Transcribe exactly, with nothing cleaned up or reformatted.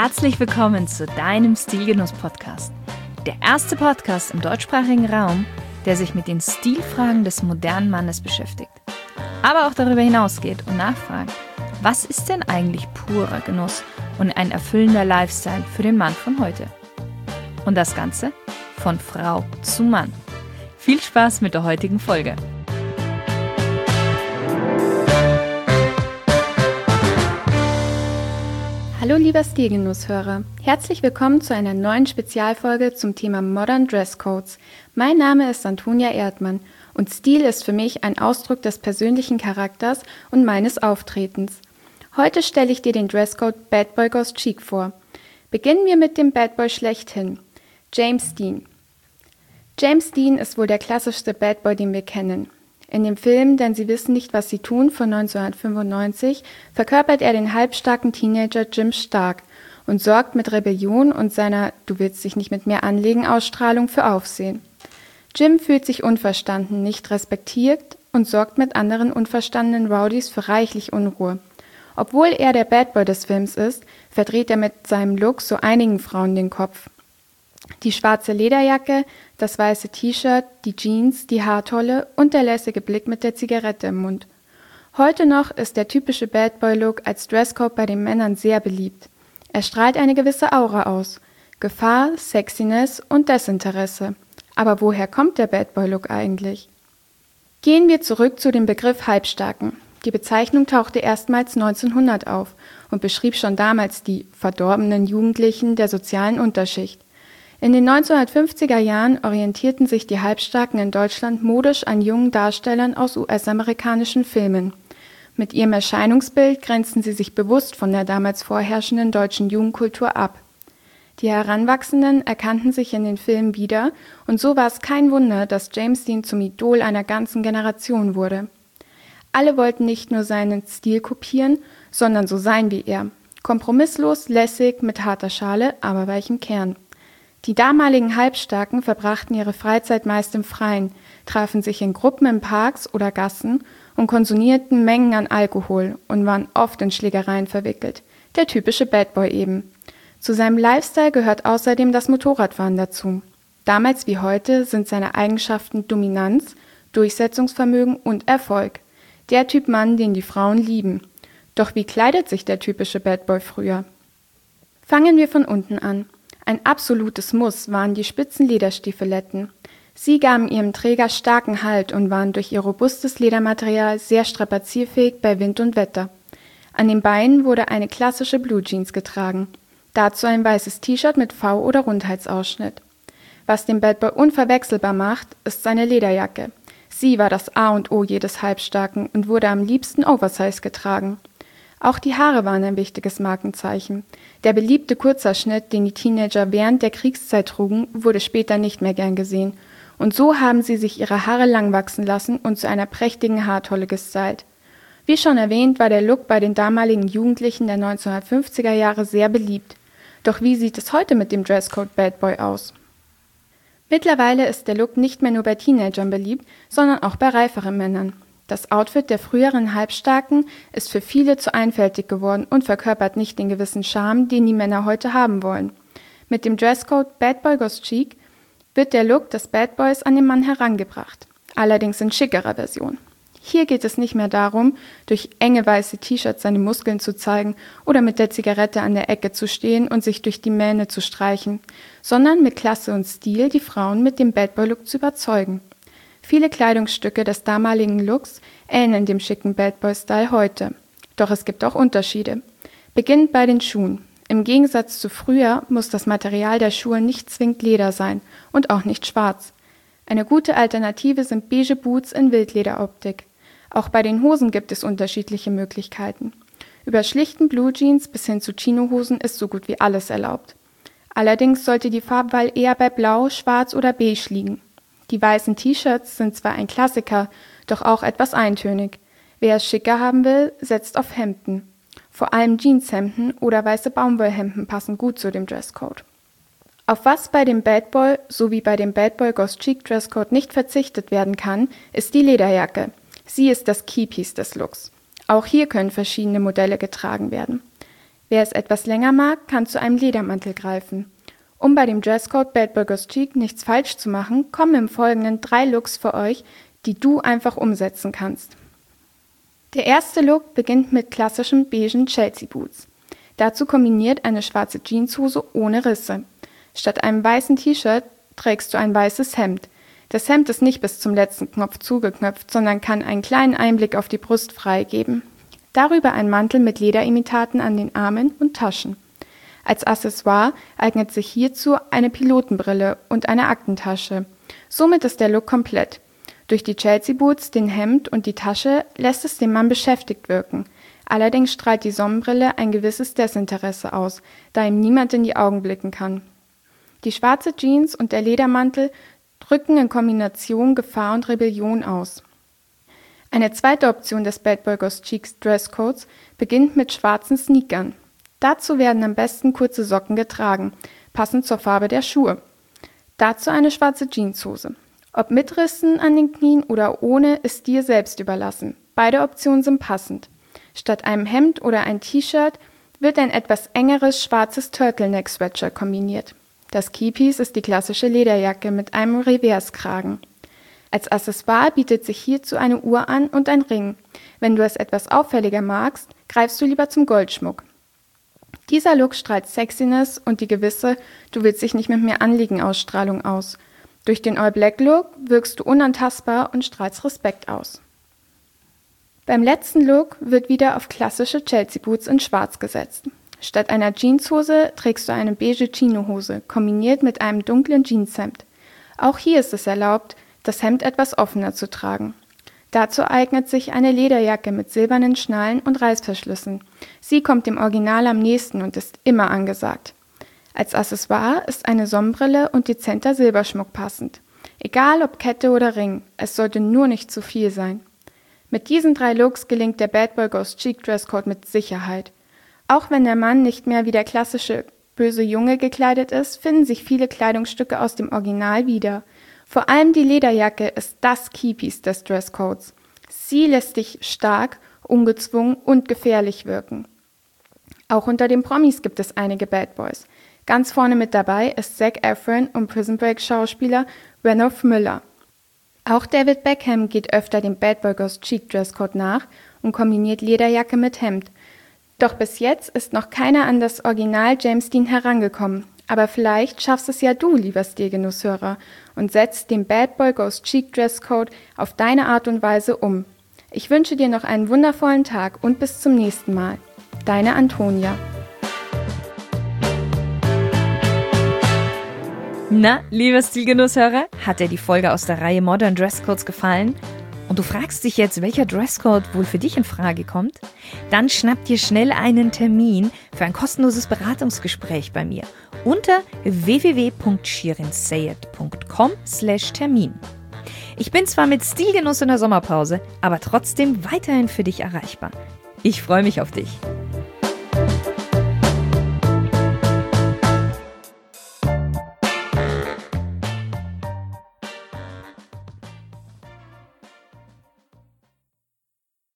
Herzlich willkommen zu deinem Stilgenuss-Podcast. Der erste Podcast im deutschsprachigen Raum, der sich mit den Stilfragen des modernen Mannes beschäftigt. Aber auch darüber hinausgeht und nachfragt, was ist denn eigentlich purer Genuss und ein erfüllender Lifestyle für den Mann von heute? Und das Ganze von Frau zu Mann. Viel Spaß mit der heutigen Folge. Hallo lieber Stilgenusshörer, herzlich willkommen zu einer neuen Spezialfolge zum Thema Modern Dresscodes. Mein Name ist Antonia Erdmann und Stil ist für mich ein Ausdruck des persönlichen Charakters und meines Auftretens. Heute stelle ich dir den Dresscode Bad Boy Goes Chic vor. Beginnen wir mit dem Bad Boy schlechthin, James Dean. James Dean ist wohl der klassischste Bad Boy, den wir kennen. In dem Film Denn sie wissen nicht, was sie tun von neunzehnhundertfünfundneunzig verkörpert er den halbstarken Teenager Jim Stark und sorgt mit Rebellion und seiner Du willst dich nicht mit mir anlegen Ausstrahlung für Aufsehen. Jim fühlt sich unverstanden, nicht respektiert und sorgt mit anderen unverstandenen Rowdies für reichlich Unruhe. Obwohl er der Bad Boy des Films ist, verdreht er mit seinem Look so einigen Frauen den Kopf. Die schwarze Lederjacke, das weiße T-Shirt, die Jeans, die Haartolle und der lässige Blick mit der Zigarette im Mund. Heute noch ist der typische Bad Boy-Look als Dresscode bei den Männern sehr beliebt. Er strahlt eine gewisse Aura aus. Gefahr, Sexiness und Desinteresse. Aber woher kommt der Bad Boy-Look eigentlich? Gehen wir zurück zu dem Begriff Halbstarken. Die Bezeichnung tauchte erstmals neunzehnhundert auf und beschrieb schon damals die verdorbenen Jugendlichen der sozialen Unterschicht. In den neunzehnhundertfünfziger Jahren orientierten sich die Halbstarken in Deutschland modisch an jungen Darstellern aus U S-amerikanischen Filmen. Mit ihrem Erscheinungsbild grenzten sie sich bewusst von der damals vorherrschenden deutschen Jugendkultur ab. Die Heranwachsenden erkannten sich in den Filmen wieder und so war es kein Wunder, dass James Dean zum Idol einer ganzen Generation wurde. Alle wollten nicht nur seinen Stil kopieren, sondern so sein wie er. Kompromisslos, lässig, mit harter Schale, aber weichem Kern. Die damaligen Halbstarken verbrachten ihre Freizeit meist im Freien, trafen sich in Gruppen in Parks oder Gassen und konsumierten Mengen an Alkohol und waren oft in Schlägereien verwickelt. Der typische Bad Boy eben. Zu seinem Lifestyle gehört außerdem das Motorradfahren dazu. Damals wie heute sind seine Eigenschaften Dominanz, Durchsetzungsvermögen und Erfolg. Der Typ Mann, den die Frauen lieben. Doch wie kleidet sich der typische Bad Boy früher? Fangen wir von unten an. Ein absolutes Muss waren die spitzen Lederstiefeletten. Sie gaben ihrem Träger starken Halt und waren durch ihr robustes Ledermaterial sehr strapazierfähig bei Wind und Wetter. An den Beinen wurde eine klassische Blue Jeans getragen. Dazu ein weißes T-Shirt mit V- oder Rundhalsausschnitt. Was den Bad Boy unverwechselbar macht, ist seine Lederjacke. Sie war das A und O jedes Halbstarken und wurde am liebsten Oversize getragen. Auch die Haare waren ein wichtiges Markenzeichen. Der beliebte Kurzhaarschnitt, den die Teenager während der Kriegszeit trugen, wurde später nicht mehr gern gesehen. Und so haben sie sich ihre Haare lang wachsen lassen und zu einer prächtigen Haartolle gestylt. Wie schon erwähnt, war der Look bei den damaligen Jugendlichen der neunzehnhundertfünfziger Jahre sehr beliebt. Doch wie sieht es heute mit dem Dresscode Bad Boy aus? Mittlerweile ist der Look nicht mehr nur bei Teenagern beliebt, sondern auch bei reiferen Männern. Das Outfit der früheren Halbstarken ist für viele zu einfältig geworden und verkörpert nicht den gewissen Charme, den die Männer heute haben wollen. Mit dem Dresscode Bad Boy Goes Chic wird der Look des Bad Boys an den Mann herangebracht, allerdings in schickerer Version. Hier geht es nicht mehr darum, durch enge weiße T-Shirts seine Muskeln zu zeigen oder mit der Zigarette an der Ecke zu stehen und sich durch die Mähne zu streichen, sondern mit Klasse und Stil die Frauen mit dem Bad Boy Look zu überzeugen. Viele Kleidungsstücke des damaligen Looks ähneln dem schicken Bad Boy-Style heute. Doch es gibt auch Unterschiede. Beginnend bei den Schuhen. Im Gegensatz zu früher muss das Material der Schuhe nicht zwingend Leder sein und auch nicht schwarz. Eine gute Alternative sind beige Boots in Wildlederoptik. Auch bei den Hosen gibt es unterschiedliche Möglichkeiten. Über schlichten Blue Jeans bis hin zu Chinohosen ist so gut wie alles erlaubt. Allerdings sollte die Farbwahl eher bei Blau, Schwarz oder Beige liegen. Die weißen T-Shirts sind zwar ein Klassiker, doch auch etwas eintönig. Wer es schicker haben will, setzt auf Hemden. Vor allem Jeanshemden oder weiße Baumwollhemden passen gut zu dem Dresscode. Auf was bei dem Bad Boy sowie bei dem Bad Boy Goes Chic Dresscode nicht verzichtet werden kann, ist die Lederjacke. Sie ist das Keypiece des Looks. Auch hier können verschiedene Modelle getragen werden. Wer es etwas länger mag, kann zu einem Ledermantel greifen. Um bei dem Dresscode Bad Boy Goes Cheek nichts falsch zu machen, kommen im Folgenden drei Looks für euch, die du einfach umsetzen kannst. Der erste Look beginnt mit klassischen beigen Chelsea Boots. Dazu kombiniert eine schwarze Jeanshose ohne Risse. Statt einem weißen T-Shirt trägst du ein weißes Hemd. Das Hemd ist nicht bis zum letzten Knopf zugeknöpft, sondern kann einen kleinen Einblick auf die Brust freigeben. Darüber ein Mantel mit Lederimitaten an den Armen und Taschen. Als Accessoire eignet sich hierzu eine Pilotenbrille und eine Aktentasche. Somit ist der Look komplett. Durch die Chelsea Boots, den Hemd und die Tasche lässt es den Mann beschäftigt wirken. Allerdings strahlt die Sonnenbrille ein gewisses Desinteresse aus, da ihm niemand in die Augen blicken kann. Die schwarze Jeans und der Ledermantel drücken in Kombination Gefahr und Rebellion aus. Eine zweite Option des Bad Boy Goes Cheek Dresscodes beginnt mit schwarzen Sneakern. Dazu werden am besten kurze Socken getragen, passend zur Farbe der Schuhe. Dazu eine schwarze Jeanshose. Ob mit Rissen an den Knien oder ohne, ist dir selbst überlassen. Beide Optionen sind passend. Statt einem Hemd oder ein T-Shirt wird ein etwas engeres schwarzes Turtleneck-Sweatshirt kombiniert. Das Keypiece ist die klassische Lederjacke mit einem Reverskragen. Als Accessoire bietet sich hierzu eine Uhr an und ein Ring. Wenn du es etwas auffälliger magst, greifst du lieber zum Goldschmuck. Dieser Look strahlt Sexiness und die gewisse „Du willst dich nicht mit mir anlegen" Ausstrahlung aus. Durch den All-Black-Look wirkst du unantastbar und strahlst Respekt aus. Beim letzten Look wird wieder auf klassische Chelsea Boots in Schwarz gesetzt. Statt einer Jeanshose trägst du eine beige Chinohose, kombiniert mit einem dunklen Jeanshemd. Auch hier ist es erlaubt, das Hemd etwas offener zu tragen. Dazu eignet sich eine Lederjacke mit silbernen Schnallen und Reißverschlüssen. Sie kommt dem Original am nächsten und ist immer angesagt. Als Accessoire ist eine Sonnenbrille und dezenter Silberschmuck passend. Egal ob Kette oder Ring, es sollte nur nicht zu viel sein. Mit diesen drei Looks gelingt der Bad Boy Goes Cheek Dresscode mit Sicherheit. Auch wenn der Mann nicht mehr wie der klassische böse Junge gekleidet ist, finden sich viele Kleidungsstücke aus dem Original wieder. Vor allem die Lederjacke ist das Keypiece des Dresscodes. Sie lässt dich stark, ungezwungen und gefährlich wirken. Auch unter den Promis gibt es einige Bad Boys. Ganz vorne mit dabei ist Zac Efron und Prison Break Schauspieler Ranulph Miller. Auch David Beckham geht öfter dem Bad Boy Goes Cheek Dresscode nach und kombiniert Lederjacke mit Hemd. Doch bis jetzt ist noch keiner an das Original James Dean herangekommen. Aber vielleicht schaffst es ja du, lieber Stilgenusshörer, und setzt den Bad Boy Goes Cheek Dresscode auf deine Art und Weise um. Ich wünsche dir noch einen wundervollen Tag und bis zum nächsten Mal. Deine Antonia. Na, lieber Stilgenusshörer, hat dir die Folge aus der Reihe Modern Dresscodes gefallen? Und du fragst dich jetzt, welcher Dresscode wohl für dich in Frage kommt? Dann schnapp dir schnell einen Termin für ein kostenloses Beratungsgespräch bei mir unter w w w punkt shirinsayed punkt com slash Termin. Ich bin zwar mit Stilgenuss in der Sommerpause, aber trotzdem weiterhin für dich erreichbar. Ich freue mich auf dich.